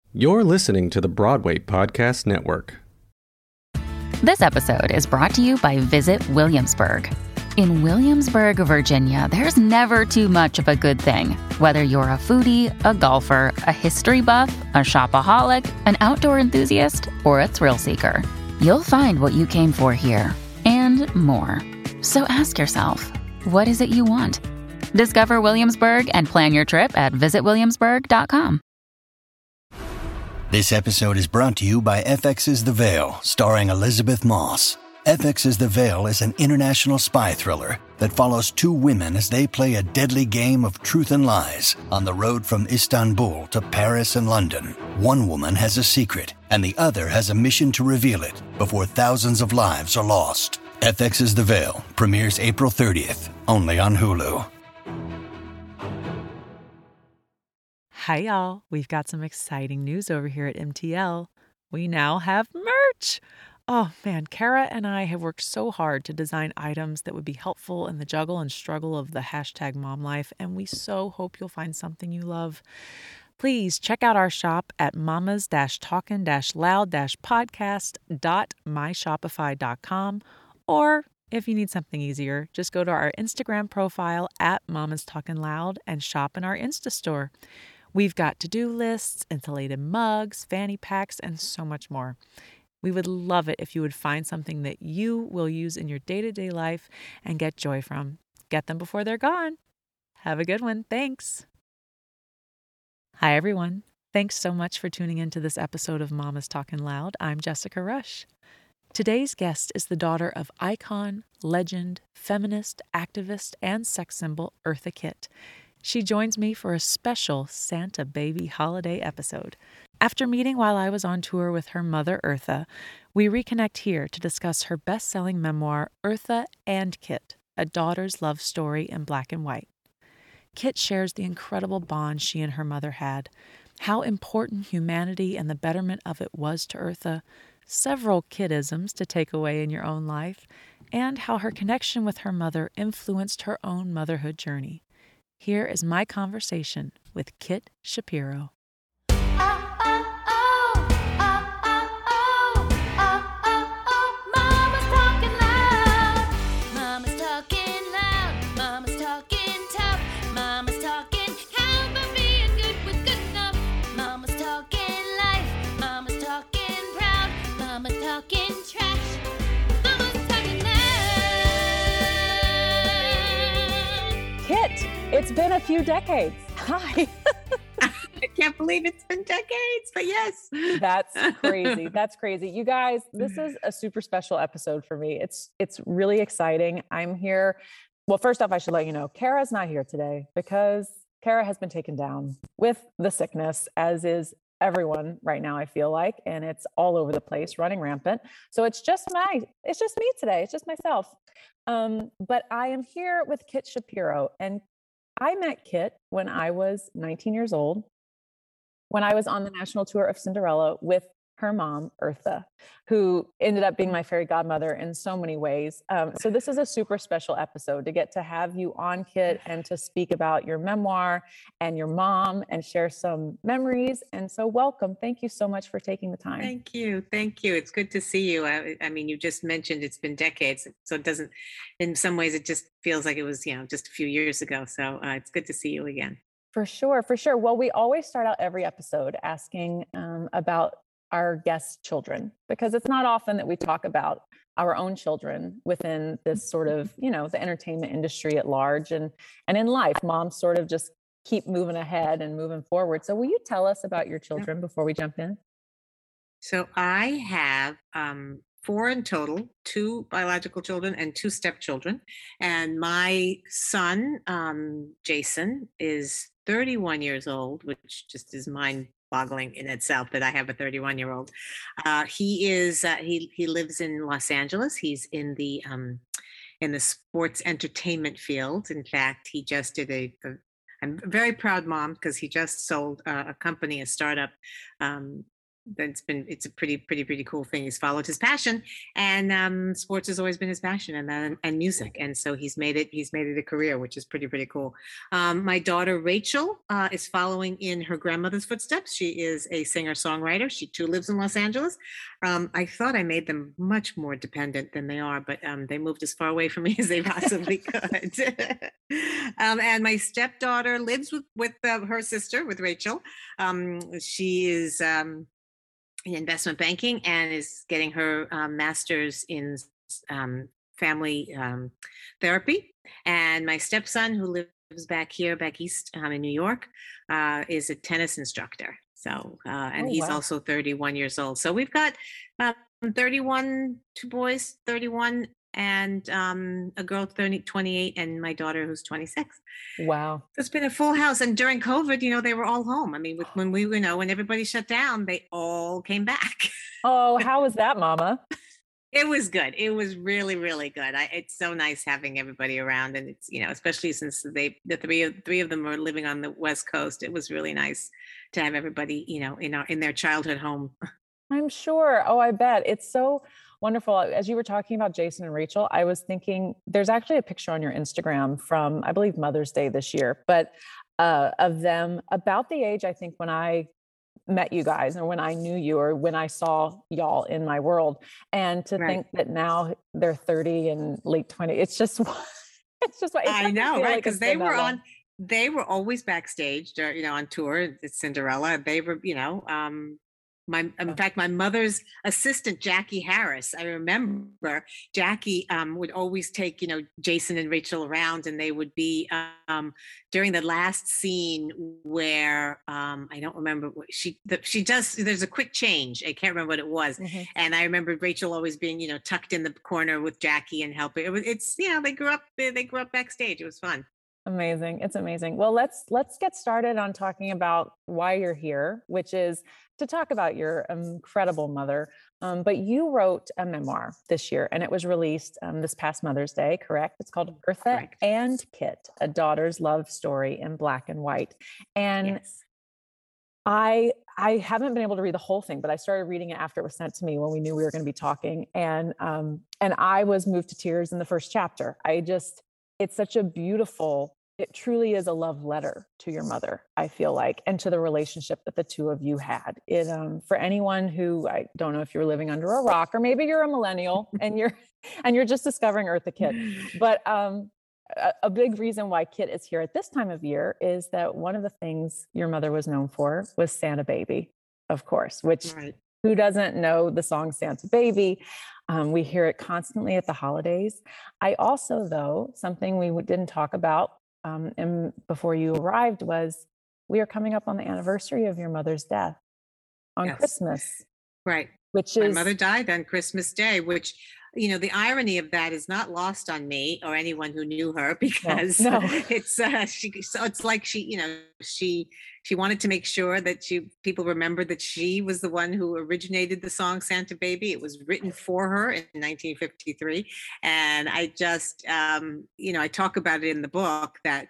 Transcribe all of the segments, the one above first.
You're listening to the Broadway Podcast Network. This episode is brought to you by Visit Williamsburg. In Williamsburg, Virginia, there's never too much of a good thing. Whether you're a foodie, a golfer, a history buff, a shopaholic, an outdoor enthusiast, or a thrill seeker, you'll find what you came for here and more. So ask yourself, what is it you want? Discover Williamsburg and plan your trip at visitwilliamsburg.com. This episode is brought to you by FX's The Veil, starring Elizabeth Moss. FX's The Veil is an international spy thriller that follows two women as they play a deadly game of truth and lies on the road from Istanbul to Paris and London. One woman has a secret, and the other has a mission to reveal it before thousands of lives are lost. FX's The Veil premieres April 30th, only on Hulu. Hi, y'all. We've got some exciting news over here at MTL. We now have merch. Oh man, Kara and I have worked so hard to design items that would be helpful in the juggle and struggle of the hashtag mom life, and we so hope you'll find something you love. Please check out our shop at mamas-talkin'-loud-podcast.myshopify.com, or if you need something easier, just go to our Instagram profile at Mamas Talkin' Loud and shop in our Insta store. We've got to-do lists, insulated mugs, fanny packs, and so much more. We would love it if you would find something that you will use in your day-to-day life and get joy from. Get them before they're gone. Have a good one. Thanks. Hi, everyone. Thanks so much for tuning into this episode of Mama's Talkin' Loud. I'm Jessica Rush. Today's guest is the daughter of icon, legend, feminist, activist, and sex symbol Eartha Kitt. She joins me for a special Santa Baby holiday episode. After meeting while I was on tour with her mother, Eartha, we reconnect here to discuss her best-selling memoir, Eartha and Kitt, A Daughter's Love Story in Black and White. Kitt shares the incredible bond she and her mother had, how important humanity and the betterment of it was to Eartha, several Kittisms to take away in your own life, and how her connection with her mother influenced her own motherhood journey. Here is my conversation with Kitt Shapiro. It's been a few decades. Hi. I can't believe it's been decades, but yes. That's crazy. That's crazy. You guys, this is a super special episode for me. It's really exciting. I'm here. Well, first off, I should let you know, Kara's not here today because Kara has been taken down with the sickness, as is everyone right now, I feel like, and it's all over the place, running rampant. So it's just me today. It's just myself. But I am here with Kitt Shapiro, and I met Kitt when I was 19 years old, when I was on the national tour of Cinderella with her mom, Eartha, who ended up being my fairy godmother in so many ways. So this is a super special episode to get to have you on, Kitt, and to speak about your memoir and your mom and share some memories. And so welcome. Thank you so much for taking the time. Thank you. Thank you. It's good to see you. I mean, you just mentioned it's been decades. So it doesn't, in some ways, it just feels like it was, just a few years ago. So it's good to see you again. For sure. For sure. Well, we always start out every episode asking about our guests' children, because it's not often that we talk about our own children within this sort of, the entertainment industry at large and in life. Moms sort of just keep moving ahead and moving forward. So will you tell us about your children before we jump in? So I have 4 in total, 2 biological children and 2 stepchildren. And my son, Jason, is 31 years old, which just is mind-boggling in itself that I have a 31-year-old. He lives in Los Angeles. He's in the sports entertainment field. In fact, he just did I'm a very proud mom because he just sold a company, a startup it's a pretty cool thing. He's followed his passion, and sports has always been his passion, and music, and so he's made it a career, which is pretty cool. My daughter Rachel is following in her grandmother's footsteps. She is a singer-songwriter. She too lives in Los Angeles. I thought I made them much more dependent than they are, but they moved as far away from me as they possibly could. And my stepdaughter lives with her sister, with Rachel. She is in investment banking and is getting her master's in family therapy. And my stepson, who lives back east in New York, is a tennis instructor. So, and Oh, he's wow. also 31 years old. So we've got 31, two boys, 31, and a girl 30, 28, and my daughter who's 26. Wow. So it's been a full house. And during COVID, they were all home. I mean, when we, when everybody shut down, they all came back. Oh, how was that, Mama? It was good. It was really good. It's so nice having everybody around, and it's especially since the three of them are living on the West Coast. It was really nice to have everybody in their childhood home. I'm sure. Oh, I bet. It's so wonderful. As you were talking about Jason and Rachel, I was thinking there's actually a picture on your Instagram from, I believe, Mother's Day this year, but of them about the age, I think, when I met you guys or when I knew you or when I saw y'all in my world. And to Right. think that now they're 30 and late 20, it's just, I know, right? Because they were on. they were always backstage, on tour at Cinderella. They were, in fact, my mother's assistant, Jackie Harris, I remember Jackie would always take, Jason and Rachel around, and they would be during the last scene where I don't remember what she does. There's a quick change. I can't remember what it was. Mm-hmm. And I remember Rachel always being, tucked in the corner with Jackie and helping. They grew up backstage. It was fun. Amazing. It's amazing. Well, let's get started on talking about why you're here, which is to talk about your incredible mother. But you wrote a memoir this year and it was released this past Mother's Day, correct? It's called Eartha Correct. and Kit, A Daughter's Love Story in Black and White. And Yes. I haven't been able to read the whole thing, but I started reading it after it was sent to me when we knew we were going to be talking. And I was moved to tears in the first chapter. It's such a beautiful, it truly is a love letter to your mother, I feel like, and to the relationship that the two of you had. It, for anyone who, I don't know if you're living under a rock or maybe you're a millennial and you're just discovering Eartha Kitt, but a big reason why Kit is here at this time of year is that one of the things your mother was known for was Santa Baby, of course, which Right. who doesn't know the song Santa Baby? We hear it constantly at the holidays. I also, though, something we didn't talk about and before you arrived was we are coming up on the anniversary of your mother's death on Yes. Christmas, Right. which My is mother died on Christmas Day, which, the irony of that is not lost on me or anyone who knew her because no. it's like she wanted to make sure that people remember that she was the one who originated the song Santa Baby. It was written for her in 1953. And I just, I talk about it in the book that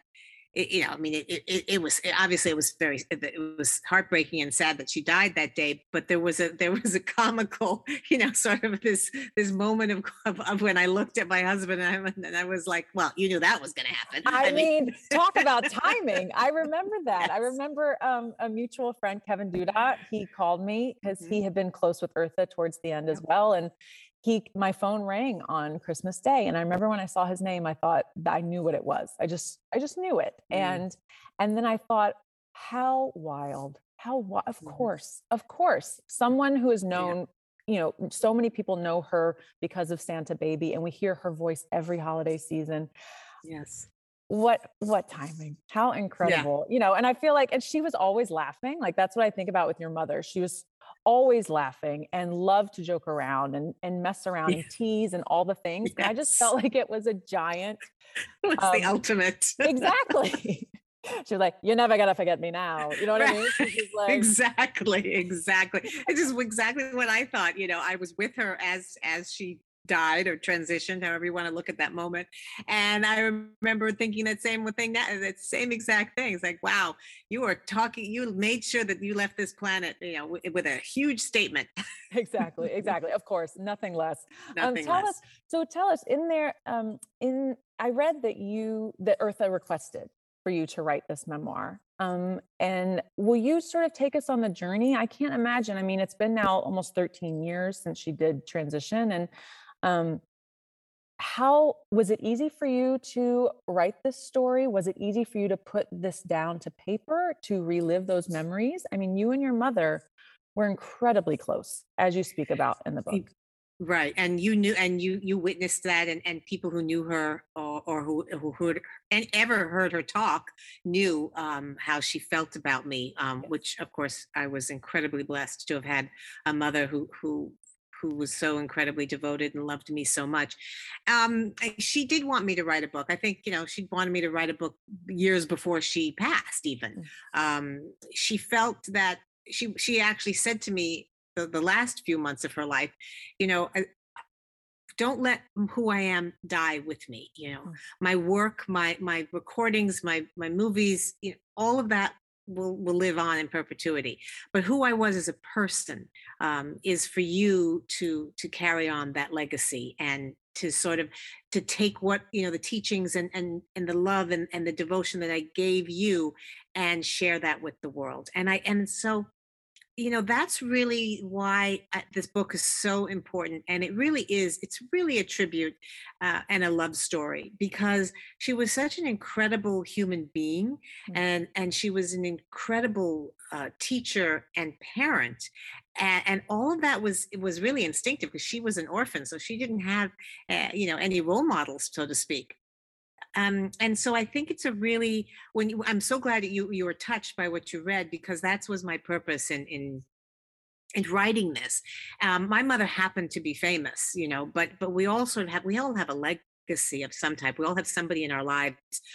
it was obviously it was heartbreaking and sad that she died that day, but there was a comical, sort of this moment of when I looked at my husband and I was like, well, you knew that was going to happen. I mean, talk about timing. I remember that. Yes. I remember a mutual friend, Kevin Duda, he called me because he had been close with Eartha towards the end as well. And my phone rang on Christmas Day. And I remember when I saw his name, I thought I knew what it was. I just knew it. And then I thought, how wild, of course, someone who is known, so many people know her because of Santa Baby and we hear her voice every holiday season. Yes. What timing, how incredible, and I feel like, and she was always laughing. Like, that's what I think about with your mother. She was always laughing and loved to joke around and mess around and tease and all the things. And I just felt like it was a giant. It was the ultimate. Exactly. She was like, "You're never going to forget me now." You know what I mean? She's like, Exactly. It's just exactly what I thought. I was with her as she died or transitioned, however you want to look at that moment. And I remember thinking that same thing, that same exact thing. It's like, wow, you were talking, you made sure that you left this planet, with a huge statement. Exactly. Of course, nothing less. Nothing Tell less. us. So tell us in there. I read that that Eartha requested for you to write this memoir. And will you sort of take us on the journey? I can't imagine. I mean, it's been now almost 13 years since she did transition, and how was it easy for you to write this story? Was it easy for you to put this down to paper to relive those memories? I mean, you and your mother were incredibly close, as you speak about in the book. Right. And you knew, and you witnessed that, and people who knew her, or who heard and ever heard her talk knew how she felt about me, Yes. which of course I was incredibly blessed to have had a mother who was so incredibly devoted and loved me so much. She did want me to write a book. I think, she wanted me to write a book years before she passed, even. She felt that she actually said to me the last few months of her life, don't let who I am die with me. My work, my recordings, my movies, all of that will live on in perpetuity. But who I was as a person is for you to carry on that legacy, and to sort of to take what the teachings and the love and the devotion that I gave you, and share that with the world. And so that's really why this book is so important. And it's really a tribute and a love story, because she was such an incredible human being. And she was an incredible teacher and parent. And all of that was really instinctive, because she was an orphan. So she didn't have, any role models, so to speak. And so I think it's a really, I'm so glad that you were touched by what you read, because that was my purpose in writing this. My mother happened to be famous, but we all have a legacy of some type. We all have somebody in our lives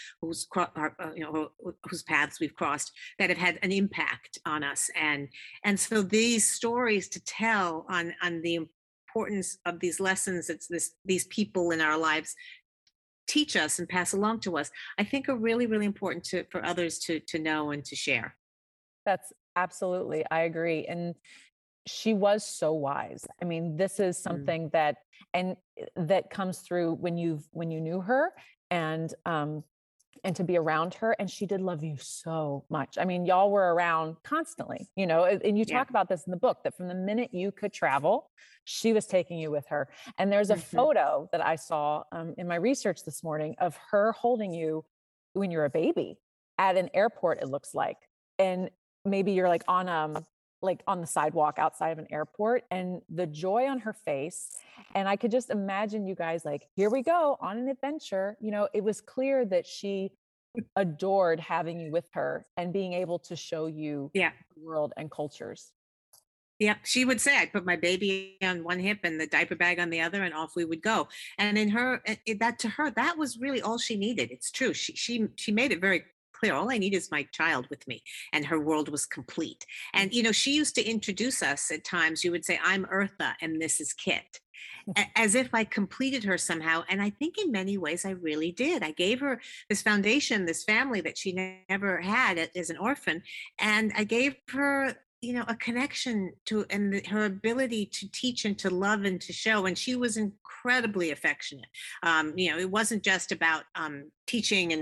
whose paths we've crossed, that have had an impact on us. And so these stories to tell on the importance of these lessons that these people in our lives teach us and pass along to us, I think are really, really important for others to know and to share. That's absolutely, I agree. And she was so wise. I mean, this is something that comes through when you knew her, and to be around her. And she did love you so much. I mean, y'all were around constantly, and you talk about this in the book, that from the minute you could travel, she was taking you with her. And there's a photo that I saw in my research this morning of her holding you when you're a baby at an airport, it looks like. And maybe you're like on the sidewalk outside of an airport, and the joy on her face. And I could just imagine you guys like, here we go on an adventure. It was clear that she adored having you with her and being able to show you the world and cultures. Yeah, she would say, I put my baby on one hip and the diaper bag on the other, and off we would go. And to her, that was really all she needed. It's true. She made it very clear. All I need is my child with me, and her world was complete. And she used to introduce us at times. You would say, I'm Eartha and this is Kit, as if I completed her somehow. And I think in many ways I really did. I gave her this foundation, this family that she never had as an orphan, and I gave her a connection to, and her ability to teach and to love and to show. And she was incredibly affectionate. It wasn't just about teaching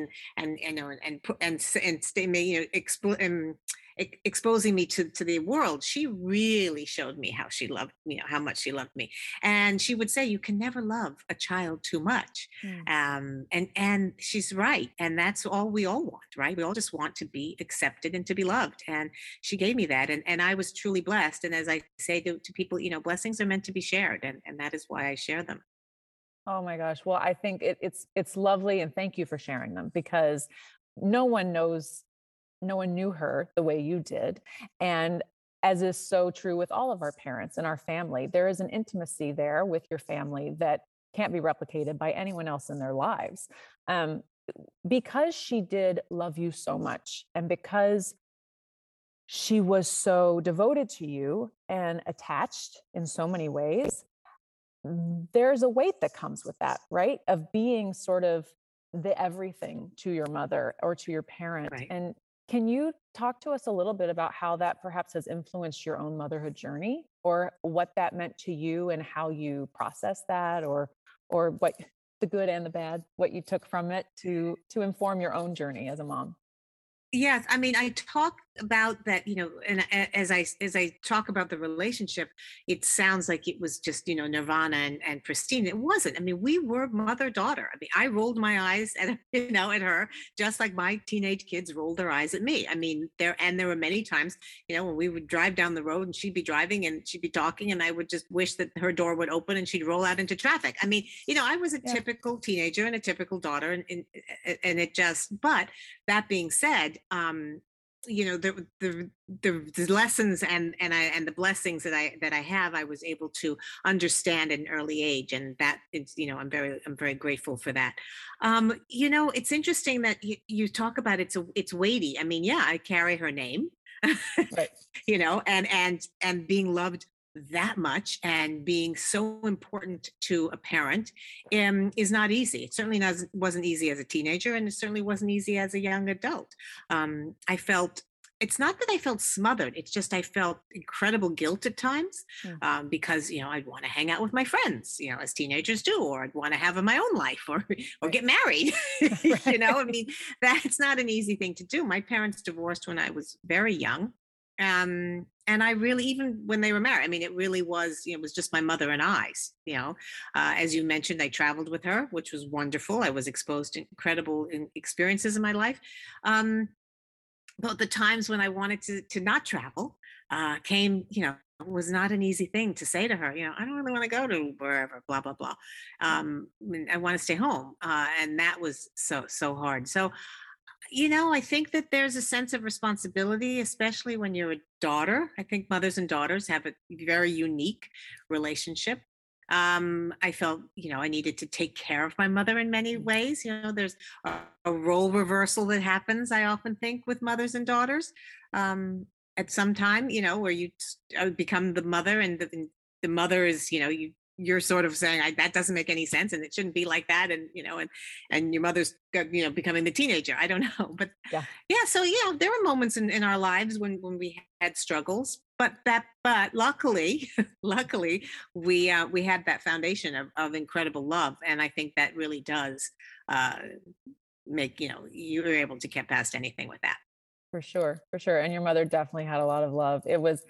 exposing me to the world. She really showed me how she loved me, how much she loved me. And she would say, you can never love a child too much. And she's right. And that's all we all want, right? We all just want to be accepted and to be loved. And she gave me that. And I was truly blessed. And as I say to people, blessings are meant to be shared. And that is why I share them. Oh my gosh. Well, I think it's lovely. And thank you for sharing them, because no one knew her the way you did. And as is so true with all of our parents and our family, there is an intimacy there with your family that can't be replicated by anyone else in their lives. Because she did love you so much, and because she was so devoted to you and attached in so many ways, there's a weight that comes with that, right? Of being sort of the everything to your mother or to your parent. Right. And can you talk to us a little bit about how that perhaps has influenced your own motherhood journey, or what that meant to you and how you process that, or what the good and the bad, what you took from it to inform your own journey as a mom? Yes, I mean, I talk about that, and as I talk about the relationship, it sounds like it was just, nirvana and pristine. It wasn't. I mean, we were mother daughter. I mean, I rolled my eyes at at her, just like my teenage kids rolled their eyes at me. I mean, there were many times, when we would drive down the road and she'd be driving and she'd be talking, and I would just wish that her door would open and she'd roll out into traffic. I mean, I was a Yeah. typical teenager and a typical daughter, and it just. But that being said, the lessons and the blessings that I have, I was able to understand at an early age, and that is, I'm very grateful for that. It's interesting that you talk about it's weighty. I mean, yeah, I carry her name, Right. and being loved that much and being so important to a parent, is not easy. It certainly wasn't easy as a teenager, and it certainly wasn't easy as a young adult. I felt, it's not that I felt smothered, it's just I felt incredible guilt at times, Mm. because I'd want to hang out with my friends, as teenagers do, or I'd want to have my own life, or Right. get married. Right. I mean, that's not an easy thing to do. My parents divorced when I was very young. And I really, even when they were married, I mean, it really was, it was just my mother and as you mentioned, I traveled with her, which was wonderful. I was exposed to incredible experiences in my life. But the times when I wanted to not travel, came, was not an easy thing to say to her. I don't really want to go to wherever, blah, blah, blah. I want to stay home. And that was so hard. So, I think that there's a sense of responsibility, especially when you're a daughter. I think mothers and daughters have a very unique relationship. I felt, I needed to take care of my mother in many ways. There's a role reversal that happens, I often think, with mothers and daughters. At some time, where you become the mother, and the mother is, you're sort of saying, that doesn't make any sense, and it shouldn't be like that, and your mother's becoming the teenager. I don't know, but Yeah. yeah. So yeah, there were moments in our lives when we had struggles, but luckily, luckily we had that foundation of incredible love, and I think that really does uh, make you're able to get past anything with that. For sure, for sure. And your mother definitely had a lot of love. It was,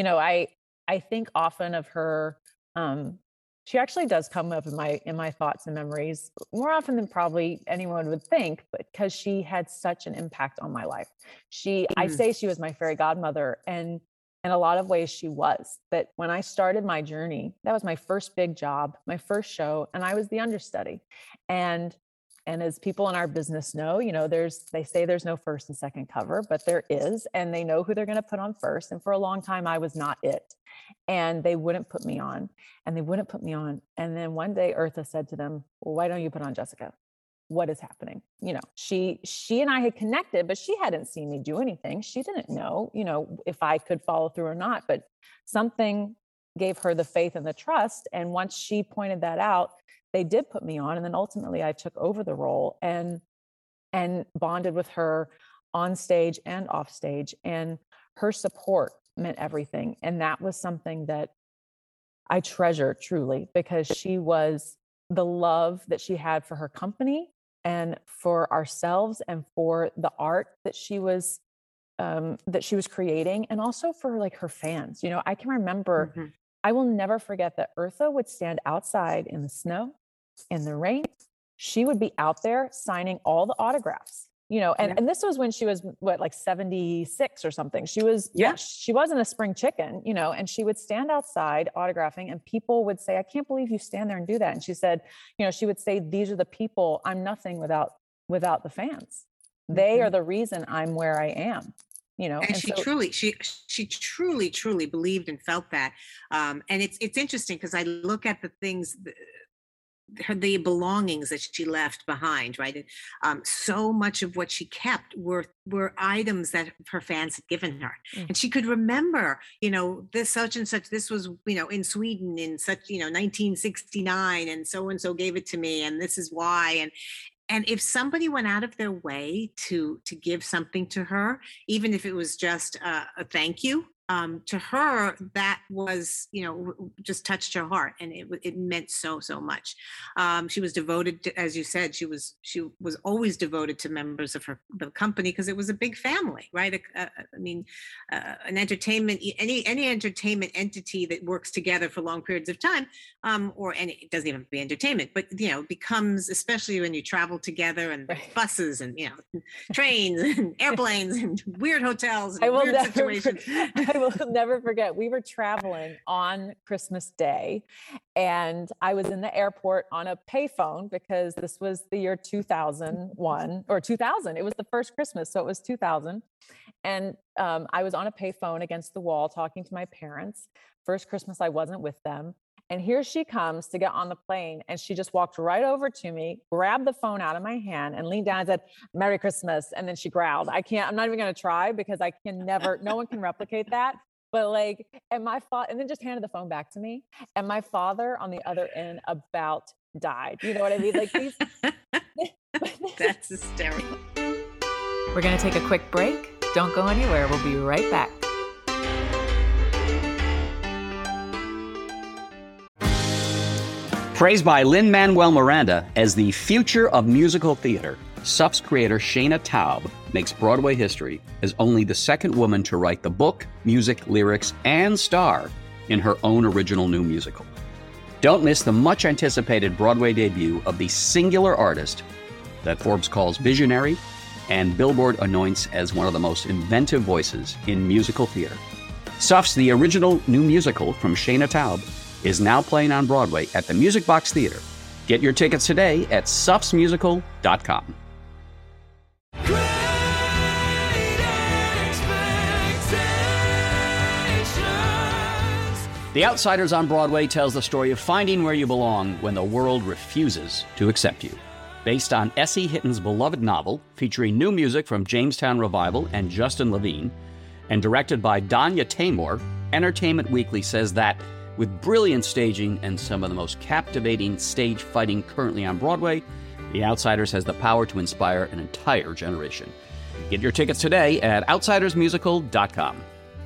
I think often of her. She actually does come up in my thoughts and memories more often than probably anyone would think, but because she had such an impact on my life. I Mm. say she was my fairy godmother, and in a lot of ways she was. But when I started my journey, that was my first big job, my first show, and I was the understudy. And as people in our business know, they say there's no first and second cover, but there is, and they know who they're going to put on first. And for a long time, I was not it. And they wouldn't put me on, and they wouldn't put me on. And then one day Eartha said to them, well, why don't you put on Jessica? What is happening? She and I had connected, but she hadn't seen me do anything. She didn't know, if I could follow through or not, but something gave her the faith and the trust. And once she pointed that out, they did put me on. And then ultimately I took over the role and bonded with her on stage and off stage. And her support meant everything. And that was something that I treasure truly, because she was the love that she had for her company and for ourselves and for the art that she was creating, and also for like her fans. I can remember, Mhm. I will never forget that Eartha would stand outside in the snow, in the rain. She would be out there signing all the autographs, and, Yeah. and this was when she was like 76 or something. She was, Yeah. she wasn't a spring chicken, and she would stand outside autographing, and people would say, I can't believe you stand there and do that. And she said, she would say, these are the people, I'm nothing without the fans. They Mhm. are the reason I'm where I am, And and she so truly believed and felt that. And it's interesting because I look at the things the belongings that she left behind, right? So much of what she kept were items that her fans had given her, and she could remember, this such and such. This was, in Sweden in such, 1969, and so gave it to me, and this is why. And if somebody went out of their way to give something to her, even if it was just a thank you, to her, that was, just touched her heart, and it meant so much. She was devoted to, as you said, she was always devoted to members of the company, because it was a big family, right? An entertainment, any entertainment entity that works together for long periods of time, it doesn't even have to be entertainment, but becomes, especially when you travel together, and buses, and trains and airplanes and weird hotels and weird situations. I will never forget. We were traveling on Christmas Day, and I was in the airport on a payphone, because this was the year 2001 or 2000. It was the first Christmas, so it was 2000. And I was on a payphone against the wall talking to my parents. First Christmas I wasn't with them. And here she comes to get on the plane, and she just walked right over to me, grabbed the phone out of my hand, and leaned down and said, "Merry Christmas." And then she growled. I'm not even going to try, because I can never, no one can replicate that. But and then just handed the phone back to me. And my father on the other end about died. You know what I mean? These. That's hysterical. We're going to take a quick break. Don't go anywhere. We'll be right back. Praised by Lin-Manuel Miranda as the future of musical theater, SUF's creator Shana Taub makes Broadway history as only the second woman to write the book, music, lyrics, and star in her own original new musical. Don't miss the much-anticipated Broadway debut of the singular artist that Forbes calls visionary and Billboard anoints as one of the most inventive voices in musical theater. SUF's The Original New Musical from Shana Taub is now playing on Broadway at the Music Box Theater. Get your tickets today at sufsmusical.com. The Outsiders on Broadway tells the story of finding where you belong when the world refuses to accept you. Based on S.E. Hitton's beloved novel, featuring new music from Jamestown Revival and Justin Levine, and directed by Danya Taymor, Entertainment Weekly says that with brilliant staging and some of the most captivating stage fighting currently on Broadway, The Outsiders has the power to inspire an entire generation. Get your tickets today at outsidersmusical.com.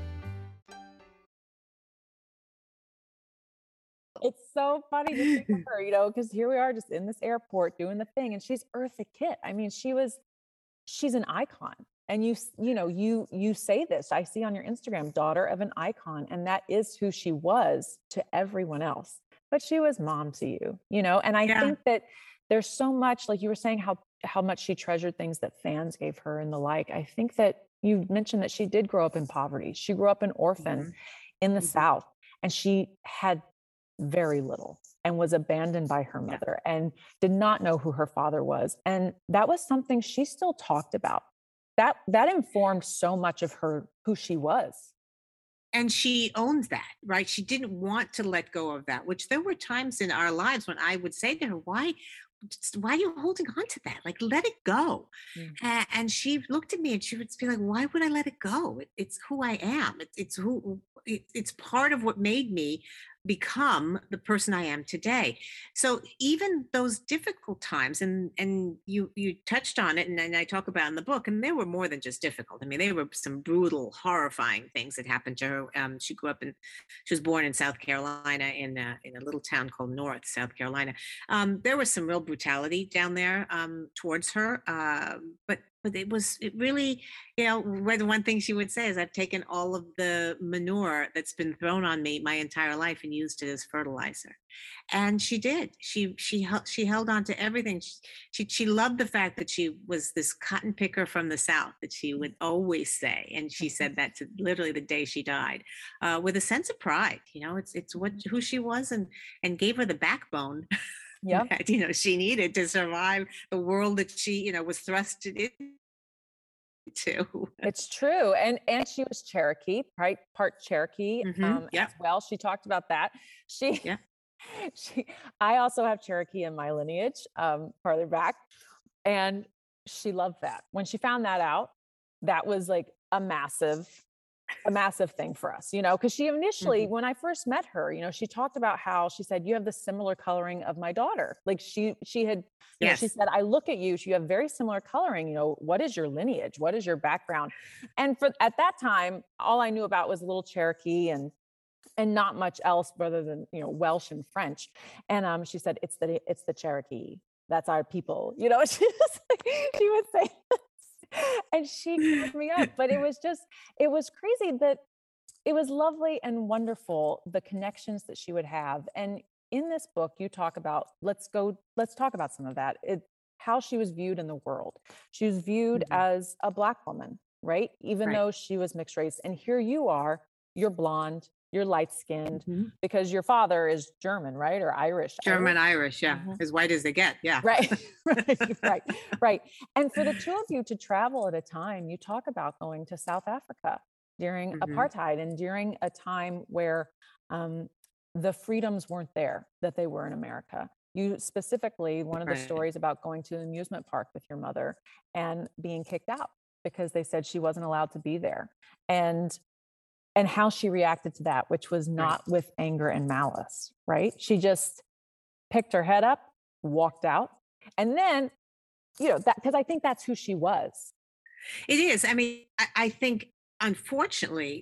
It's so funny to think of her, because here we are just in this airport doing the thing, and she's Eartha Kitt. I mean, she's an icon. And you say this, I see on your Instagram, daughter of an icon, and that is who she was to everyone else. But she was mom to you, and I think that there's so much, like you were saying, how much she treasured things that fans gave her and the like. I think that you mentioned that she did grow up in poverty. She grew up an orphan in the South, and she had very little and was abandoned by her mother and did not know who her father was. And that was something she still talked about. That informed so much of her, who she was. And she owns that, right? She didn't want to let go of that, which there were times in our lives when I would say to her, why are you holding on to that? Like, let it go. And she looked at me and she would be like, why would I let it go? It's who I am. It's part of what made me become the person I am today. So even those difficult times, and you touched on it, and I talk about in the book, and they were more than just difficult. I mean, they were some brutal, horrifying things that happened to her. She was born in South Carolina, in a little town called North South Carolina. There was some real brutality down there towards her, but it really, the one thing she would say is, I've taken all of the manure that's been thrown on me my entire life and used it as fertilizer. And she did. She held on to everything. She loved the fact that she was this cotton picker from the South, that she would always say. And she said that to literally the day she died, with a sense of pride. It's who she was, and gave her the backbone. That, she needed to survive the world that she, was thrusted into. It's true. And she was Cherokee, right? Part Cherokee as well. She talked about that. I also have Cherokee in my lineage, farther back. And she loved that. When she found that out, that was like a massive thing for us, because she initially, when I first met her, she talked about how she said, you have the similar coloring of my daughter. Like she had, she said, I look at you, you have very similar coloring, what is your lineage? What is your background? And at that time, all I knew about was a little Cherokee and not much else rather than, Welsh and French. And she said, it's the Cherokee. That's our people, she would say, and she cracked me up, but it was crazy that it was lovely and wonderful, the connections that she would have. And in this book, you talk about, let's talk about some of that. How she was viewed in the world. She was viewed as a Black woman, right? Even though she was mixed race. And here you are, you're blonde, you're light skinned because your father is German, right? Or Irish. Irish, yeah. As white as they get. Yeah. Right. Right. And for the two of you to travel at a time, you talk about going to South Africa during apartheid and during a time where the freedoms weren't there that they were in America. You specifically, one of the stories about going to an amusement park with your mother and being kicked out because they said she wasn't allowed to be there. And how she reacted to that, which was not with anger and malice, right? She just picked her head up, walked out. And then, that, because I think that's who she was. It is. I mean, I think, unfortunately,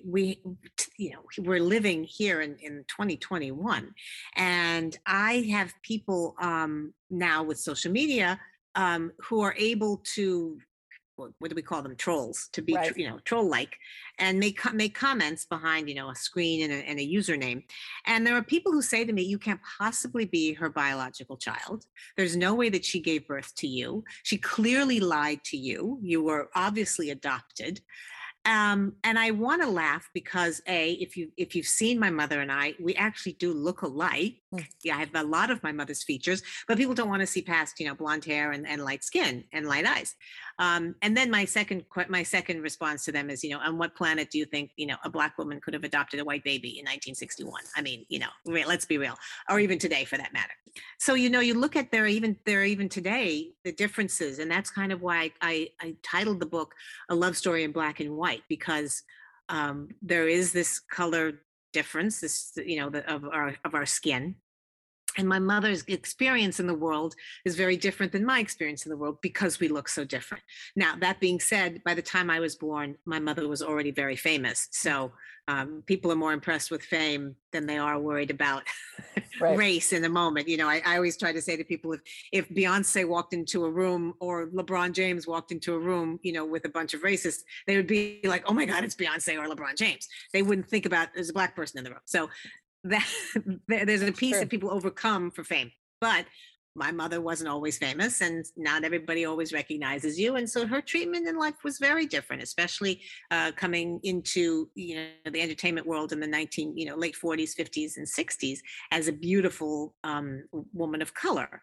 we're living here in 2021. And I have people now with social media who are able to, what do we call them? Trolls, to be, troll-like, and make comments behind, a screen and a username. And there are people who say to me, you can't possibly be her biological child. There's no way that she gave birth to you. She clearly lied to you. You were obviously adopted. And I want to laugh because if you've seen my mother and I, we actually do look alike. Yeah, I have a lot of my mother's features, but people don't want to see past, blonde hair and light skin and light eyes. And then my second response to them is, on what planet do you think, a Black woman could have adopted a white baby in 1961? I mean, let's be real, or even today for that matter. So, you look at there are even today, the differences. And that's kind of why I titled the book A Love Story in Black and White, because there is this color difference, of our skin. And my mother's experience in the world is very different than my experience in the world because we look so different. Now, that being said, by the time I was born, my mother was already very famous. So people are more impressed with fame than they are worried about race in the moment. I always try to say to people, if Beyonce walked into a room or LeBron James walked into a room, with a bunch of racists, they would be like, oh my God, it's Beyonce or LeBron James. They wouldn't think about there's a Black person in the room. So that there's a piece that people overcome for fame. But my mother wasn't always famous, and not everybody always recognizes you. And so her treatment in life was very different, especially coming into the entertainment world in the late 40s, 50s, and 60s as a beautiful woman of color.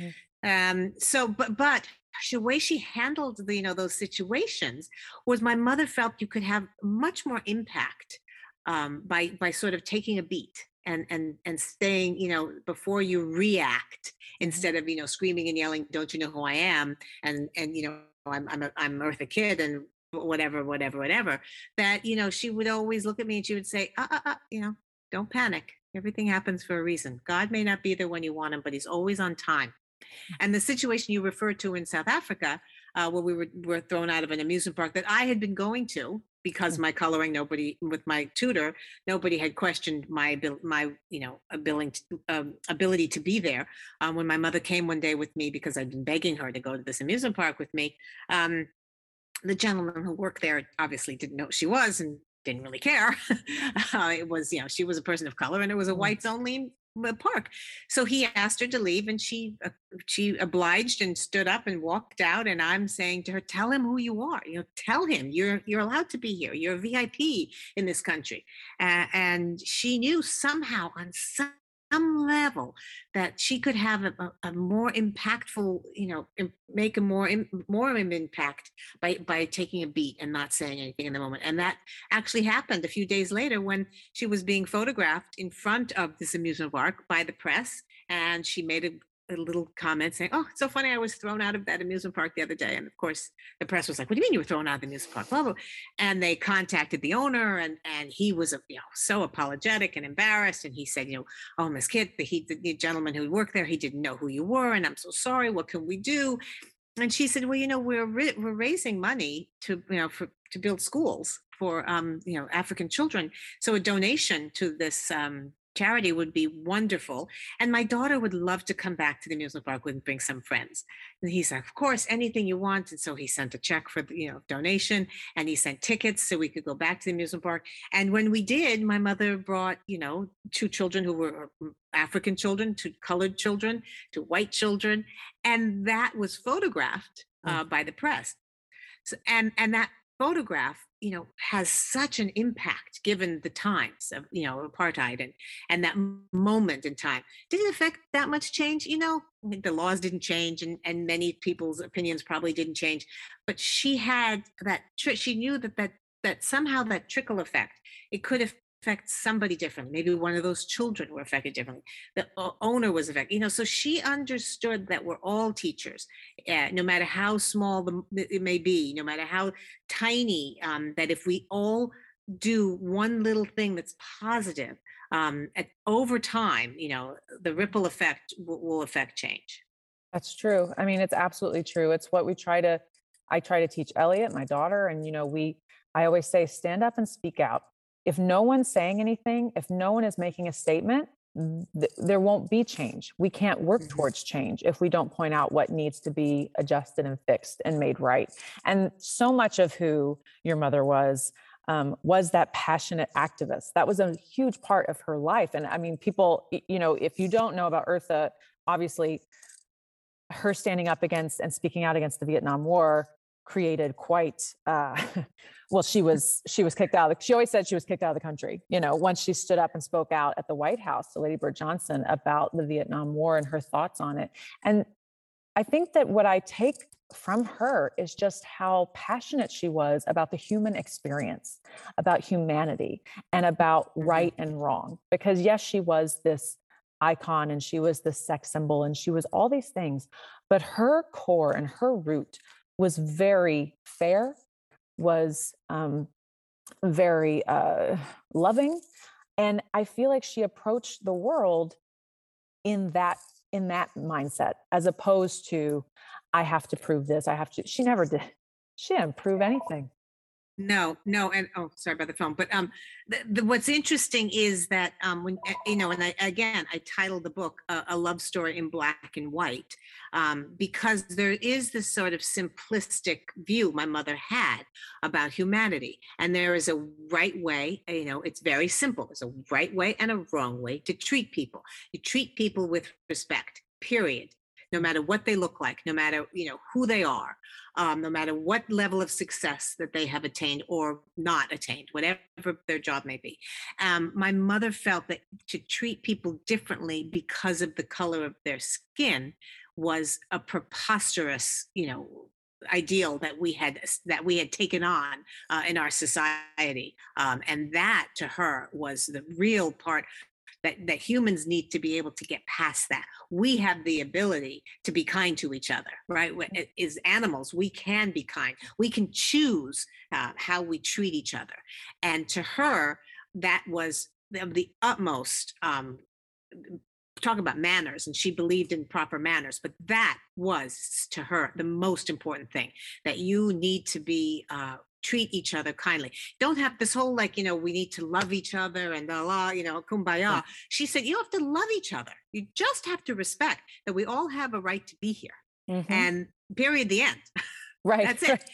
But the way she handled those situations was, my mother felt you could have much more impact by sort of taking a beat and staying, before you react, instead of, screaming and yelling, don't you know who I am? And I'm Eartha Kitt and whatever, that, she would always look at me and she would say, don't panic. Everything happens for a reason. God may not be there when you want him, but he's always on time. And the situation you referred to in South Africa, where we were thrown out of an amusement park that I had been going to, because my coloring, with my tutor, nobody had questioned my ability to be there. When my mother came one day with me, because I'd been begging her to go to this amusement park with me, the gentleman who worked there obviously didn't know who she was and didn't really care. It was, she was a person of color, and it was a whites only park. So he asked her to leave, and she obliged and stood up and walked out. And I'm saying to her, tell him who you are. Tell him you're allowed to be here. You're a VIP in this country. And she knew somehow, on some some level that she could have a more impactful, make a more of an impact by taking a beat and not saying anything in the moment. And that actually happened a few days later when she was being photographed in front of this amusement park by the press, and she made a little comment saying, "Oh, it's so funny, I was thrown out of that amusement park the other day." And of course the press was like, "What do you mean you were thrown out of the amusement park?" Blah, blah. And they contacted the owner, and he was so apologetic and embarrassed, and he said, "Oh, Miss Kitt, the gentleman who worked there, he didn't know who you were, and I'm so sorry, what can we do?" And she said, "Well, we're raising money to to build schools for African children, so a donation to this charity would be wonderful. And my daughter would love to come back to the amusement park and bring some friends." And he said, "Of course, anything you want." And so he sent a check for the donation, and he sent tickets so we could go back to the amusement park. And when we did, my mother brought two children who were African children, two colored children, two white children, and that was photographed by the press. So, and that photograph has such an impact given the times of apartheid and that moment in time. Did it affect that much change? The laws didn't change, and many people's opinions probably didn't change, but she had that she knew that somehow that trickle effect, it could affect somebody differently. Maybe one of those children were affected differently. The owner was affected. So she understood that we're all teachers, no matter how small it may be, no matter how tiny, that if we all do one little thing that's positive, over time, the ripple effect will affect change. That's true. I mean, it's absolutely true. It's what I try to teach Elliot, my daughter. And, I always say, stand up and speak out. If no one's saying anything, if no one is making a statement, there won't be change. We can't work towards change if we don't point out what needs to be adjusted and fixed and made right. And so much of who your mother was that passionate activist. That was a huge part of her life. And I mean, people, if you don't know about Eartha, obviously her standing up against and speaking out against the Vietnam War created quite she was kicked out. She always said she was kicked out of the country, once she stood up and spoke out at the White House to Lady Bird Johnson about the Vietnam War and her thoughts on it. And I think that what I take from her is just how passionate she was about the human experience, about humanity, and about right and wrong. Because yes, she was this icon and she was this sex symbol and she was all these things, but her core and her root was very fair, was very loving. And I feel like she approached the world in that mindset, as opposed to, I have to prove this. She never did. She didn't prove anything. No, and sorry about the phone. But what's interesting is that when and I titled the book "A Love Story in Black and White," because there is this sort of simplistic view my mother had about humanity, and there is a right way. It's very simple. There's a right way and a wrong way to treat people. You treat people with respect. Period. No matter what they look like, no matter who they are, no matter what level of success that they have attained or not attained, whatever their job may be. My mother felt that to treat people differently because of the color of their skin was a preposterous, ideal that we had taken on in our society, and that to her was the real part. That humans need to be able to get past that. We have the ability to be kind to each other, right? As animals, we can be kind. We can choose how we treat each other. And to her, that was the utmost, talk about manners, and she believed in proper manners, but that was to her the most important thing, that you need to be treat each other kindly. Don't have this whole we need to love each other and kumbaya. Yeah. She said you have to love each other. You just have to respect that we all have a right to be here. Mm-hmm. And period, the end. Right. That's it.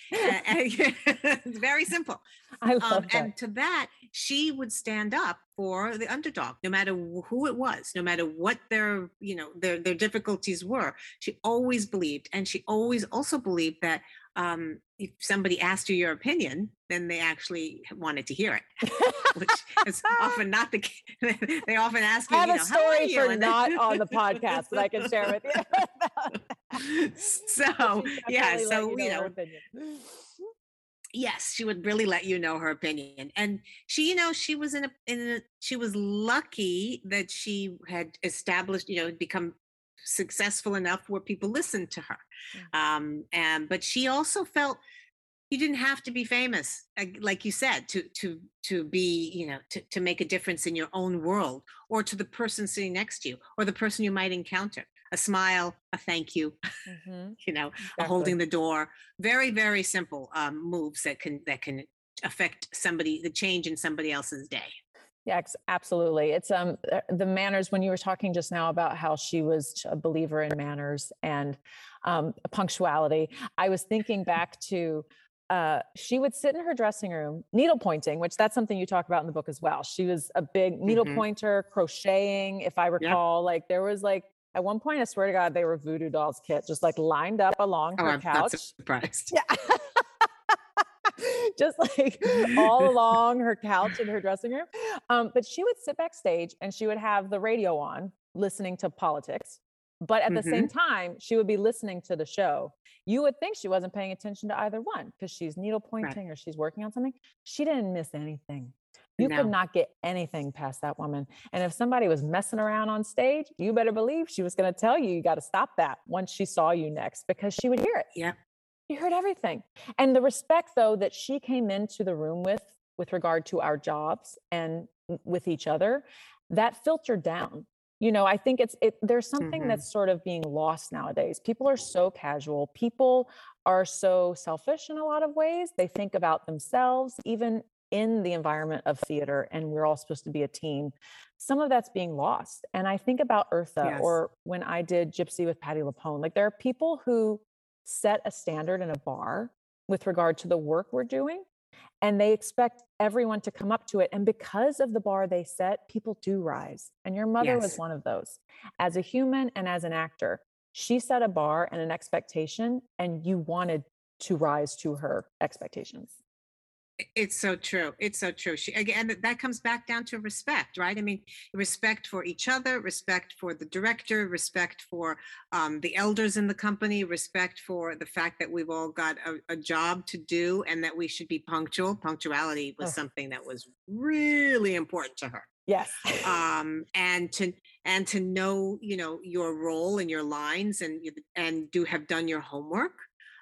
It's very simple. I love that. And to that, she would stand up for the underdog, no matter who it was, no matter what their difficulties were. She always believed, and she always also believed that if somebody asked you your opinion, then they actually wanted to hear it, which is often not the case. They often ask you, I have a how are story you? for And not on the podcast that I can share with you. So, yeah, Definitely let so, you know her opinion. yes, she would really let you know her opinion. And she, she was she was lucky that she had established, become successful enough where people listened to her. But she also felt you didn't have to be famous, like you said, to be, to make a difference in your own world, or to the person sitting next to you, or the person you might encounter. A smile, a thank you, Exactly. a holding the door. Very, very simple moves that can affect the change in somebody else's day. Yeah, absolutely. It's the manners, when you were talking just now about how she was a believer in manners and punctuality, I was thinking back to she would sit in her dressing room needle pointing, which that's something you talk about in the book as well. She was a big needle pointer, crocheting, if I recall. Like there was at one point, I swear to God, they were voodoo dolls, Kit, just lined up along her I'm couch. not surprised. Yeah. Just all along her couch in her dressing room. But she would sit backstage and she would have the radio on listening to politics. But at the same time, she would be listening to the show. You would think she wasn't paying attention to either one because she's needle pointing or she's working on something. She didn't miss anything. You could not get anything past that woman. And if somebody was messing around on stage, you better believe she was going to tell you got to stop that once she saw you next, because she would hear it. Yeah. You heard everything. And the respect, though, that she came into the room with regard to our jobs and with each other, that filtered down. I think there's something that's sort of being lost nowadays. People are so casual. People are so selfish in a lot of ways. They think about themselves, even in the environment of theater, and we're all supposed to be a team. Some of that's being lost. And I think about Eartha, or when I did Gypsy with Patti LuPone, there are people who set a standard in a bar with regard to the work we're doing, and they expect everyone to come up to it. And because of the bar they set, people do rise. And your mother was one of those. As a human and as an actor, she set a bar and an expectation, and you wanted to rise to her expectations. It's so true. It's so true. Again, that comes back down to respect, right? I mean, respect for each other, respect for the director, respect for the elders in the company, respect for the fact that we've all got a job to do and that we should be punctual. Punctuality was something that was really important to her. Yes. And to know, your role and your lines and have done your homework.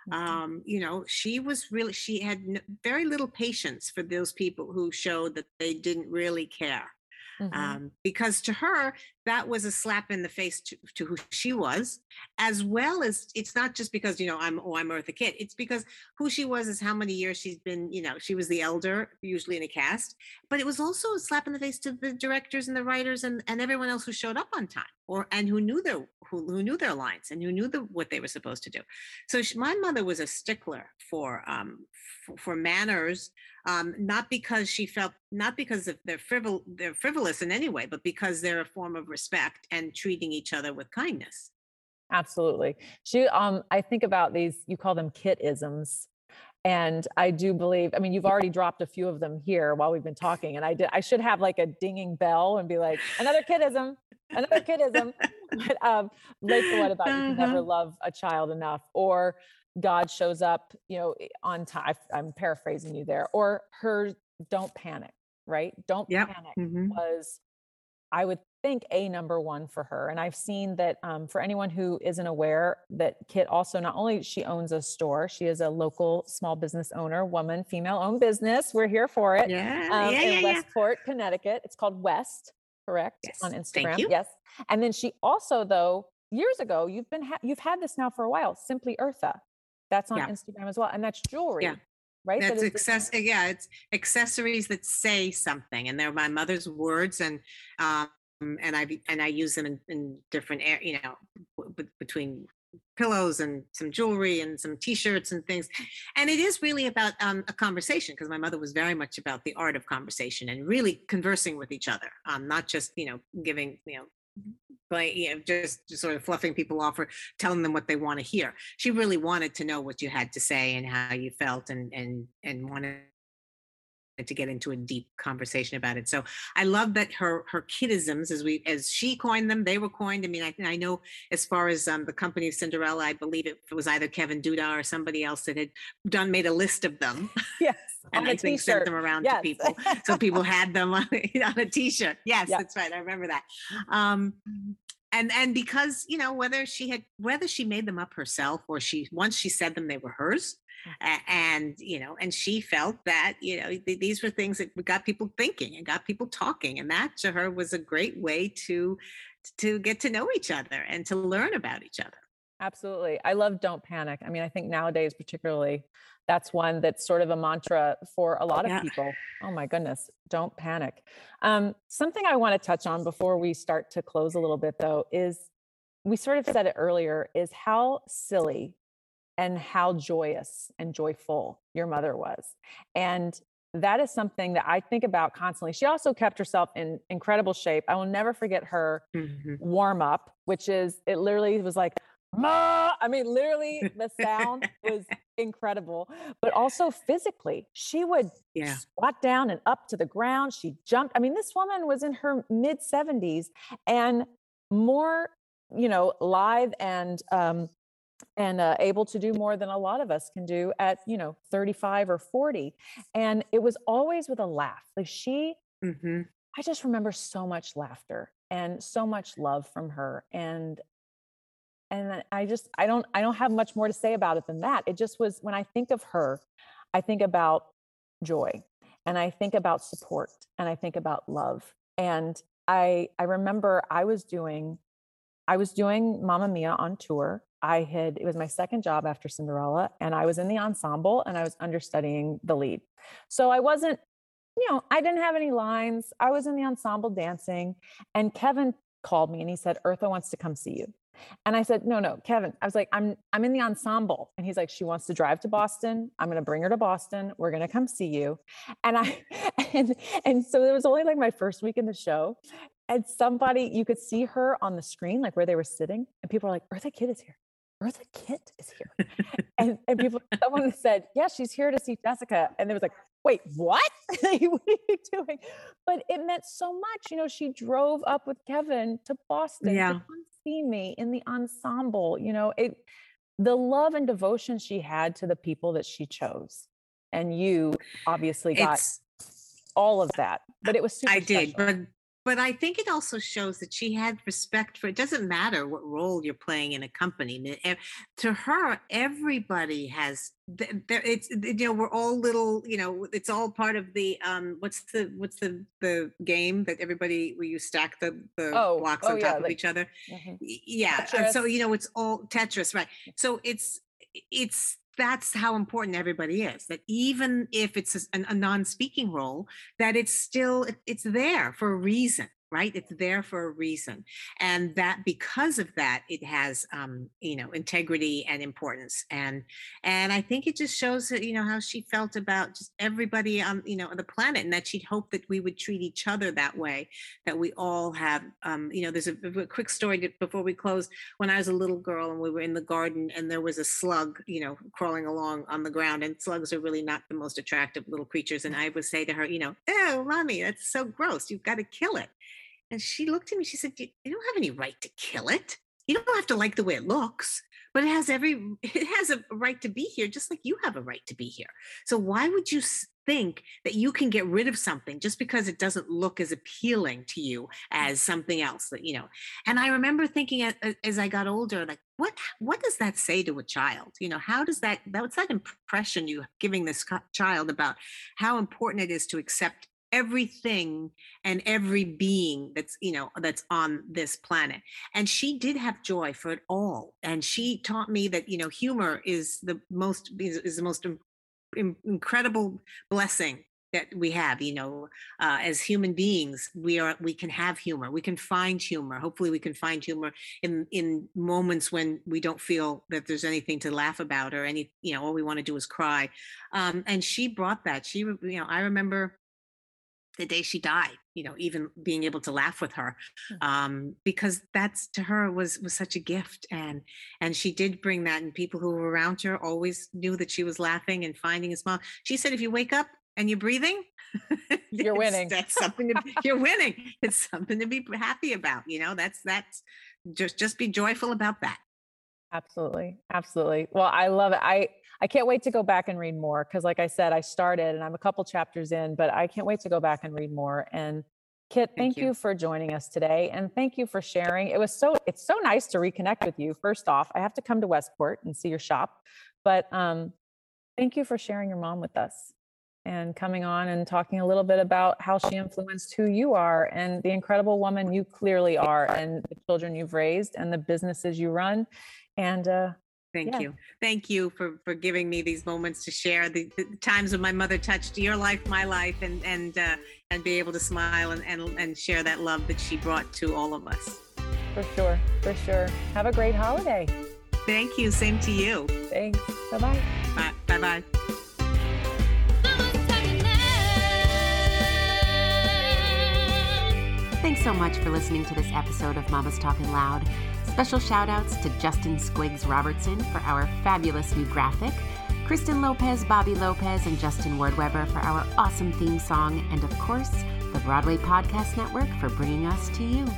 She had very little patience for those people who showed that they didn't really care. Because to her, that was a slap in the face to who she was, as well as it's not just because, I'm Eartha Kitt. It's because who she was is how many years she's been, she was the elder, usually in a cast, but it was also a slap in the face to the directors and the writers and everyone else who showed up on time and who knew their lines and who knew what they were supposed to do. So my mother was a stickler for manners, not because they're frivolous in any way, but because they're a form of respect and treating each other with kindness. Absolutely. I think about these, you call them Kit-isms. And I do believe, you've already dropped a few of them here while we've been talking. And I should have a dinging bell and be like, another Kit-ism, another Kit-ism. But what about you can never love a child enough, or God shows up, on time. I'm paraphrasing you there, or her don't panic, right? Don't panic was, I would think, a number one for her. And I've seen that for anyone who isn't aware, that Kit also, not only she owns a store, she is a local small business owner, woman, female-owned business. We're here for it. In Westport, Connecticut. It's called West, correct? Yes. On Instagram. Thank you. Yes. And then she also, though, years ago, you've had this now for a while, Simply Eartha. That's on Instagram as well. And that's jewelry. Yeah. Right. That's it's accessories that say something, and they're my mother's words, and I use them in different between pillows and some jewelry and some T-shirts and things. And it is really about a conversation, because my mother was very much about the art of conversation and really conversing with each other, not just giving just sort of fluffing people off or telling them what they want to hear. She really wanted to know what you had to say and how you felt, and wanted to get into a deep conversation about it. So I love that her kidisms, as she coined them, they were coined. I mean, I know as far as the company of Cinderella, I believe it was either Kevin Duda or somebody else that had made a list of them. Yes. And I think sent them around to people. So people had them on a t-shirt. Yes, that's right. I remember that. And because, whether she made them up herself or once she said them, they were hers. And she felt that these were things that got people thinking and got people talking, and that to her was a great way to get to know each other and to learn about each other. Absolutely. I love Don't Panic. I mean, I think nowadays particularly that's one that's sort of a mantra for a lot of people. Oh my goodness, don't panic. Something I want to touch on before we start to close a little bit though is, we sort of said it earlier, is how silly and how joyous and joyful your mother was. And that is something that I think about constantly. She also kept herself in incredible shape. I will never forget her warm up, which is, it literally was like, Ma! I mean, literally the sound was incredible, but also physically, she would squat down and up to the ground. She jumped. I mean, this woman was in her mid 70s and more, live and able to do more than a lot of us can do at, 35 or 40. And it was always with a laugh. Like I just remember so much laughter and so much love from her. And I don't have much more to say about it than that. It just was, when I think of her, I think about joy, and I think about support, and I think about love. And I remember I was doing Mamma Mia on tour. It was my second job after Cinderella, and I was in the ensemble and I was understudying the lead. So I wasn't, I didn't have any lines. I was in the ensemble dancing, and Kevin called me and he said, Eartha wants to come see you. And I said, no, Kevin. I was like, I'm in the ensemble. And he's like, she wants to drive to Boston. I'm going to bring her to Boston. We're going to come see you. And and so it was only like my first week in the show. And you could see her on the screen, like where they were sitting. And people were like, Eartha Kitt is here. Eartha Kitt is here. and someone said, yeah, she's here to see Jessica. And they was like, wait, what? What are you doing? But it meant so much. She drove up with Kevin to Boston to come see me in the ensemble. The love and devotion she had to the people that she chose. And you obviously got all of that, but it was super special. Did, but I think it also shows that she had respect for, it doesn't matter what role you're playing in a company. To her, everybody has, we're all little, it's all part of the, what's the game that everybody, where you stack the blocks on top of each other. Yeah. Tetris. So, it's all Tetris, right? So that's how important everybody is, that even if it's a non-speaking role, that it's there for a reason, right? It's there for a reason. And that because of that, it has, integrity and importance. And I think it just shows that, how she felt about just everybody on, the planet, and that she'd hoped that we would treat each other that way, that we all have, there's a quick story before we close. When I was a little girl and we were in the garden and there was a slug, crawling along on the ground, and slugs are really not the most attractive little creatures. And I would say to her, oh, Mommy, that's so gross. You've got to kill it. And she looked at me, she said, you don't have any right to kill it. You don't have to like the way it looks, but it has a right to be here, just like you have a right to be here. So why would you think that you can get rid of something just because it doesn't look as appealing to you as something else that, And I remember thinking as I got older, like, what does that say to a child? How does what's that impression you're giving this child about how important it is to accept everything and every being that's on this planet? And she did have joy for it all. And she taught me that, humor is the most incredible blessing that we have. As human beings, we can have humor, we can find humor. Hopefully we can find humor in moments when we don't feel that there's anything to laugh about, or all we want to do is cry. And she brought that. I remember the day she died, even being able to laugh with her, because that's, to her, was such a gift. And she did bring that, and people who were around her always knew that she was laughing and finding a smile. She said, if you wake up and you're breathing, you're winning. That's something you're winning. It's something to be happy about. That's just be joyful about that. Absolutely. Absolutely. Well, I love it. I can't wait to go back and read more, because like I said, I started and I'm a couple chapters in, but I can't wait to go back and read more. And Kit, thank you for joining us today. And thank you for sharing. It's so nice to reconnect with you. First off, I have to come to Westport and see your shop, but thank you for sharing your mom with us and coming on and talking a little bit about how she influenced who you are and the incredible woman you clearly are, and the children you've raised and the businesses you run. And Thank you. Thank you for giving me these moments to share the times when my mother touched your life, my life, and be able to smile and share that love that she brought to all of us. For sure. Have a great holiday. Thank you. Same to you. Thanks. Bye-bye. Bye-bye. Thanks so much for listening to this episode of Mama's Talking Loud. Special shout outs to Justin Squiggs Robertson for our fabulous new graphic, Kristen Lopez, Bobby Lopez, and Justin Wardweber for our awesome theme song, and of course, the Broadway Podcast Network for bringing us to you.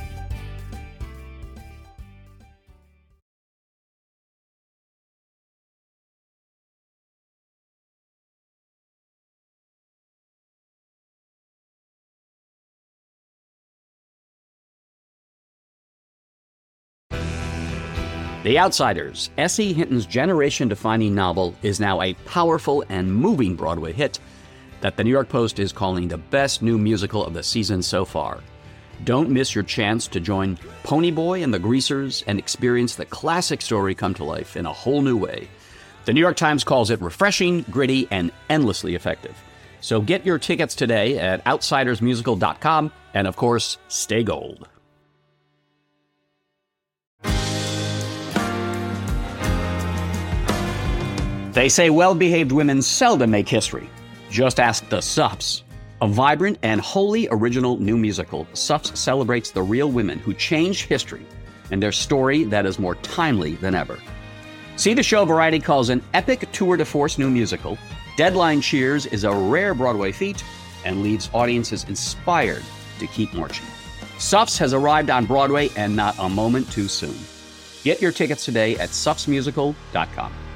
The Outsiders, S.E. Hinton's generation-defining novel, is now a powerful and moving Broadway hit that the New York Post is calling the best new musical of the season so far. Don't miss your chance to join Ponyboy and the Greasers and experience the classic story come to life in a whole new way. The New York Times calls it refreshing, gritty, and endlessly effective. So get your tickets today at outsidersmusical.com, and of course, stay gold. They say well-behaved women seldom make history. Just ask the Suffs. A vibrant and wholly original new musical, Suffs celebrates the real women who changed history and their story that is more timely than ever. See the show Variety calls an epic tour de force new musical. Deadline cheers is a rare Broadway feat and leaves audiences inspired to keep marching. Suffs has arrived on Broadway, and not a moment too soon. Get your tickets today at suffsmusical.com.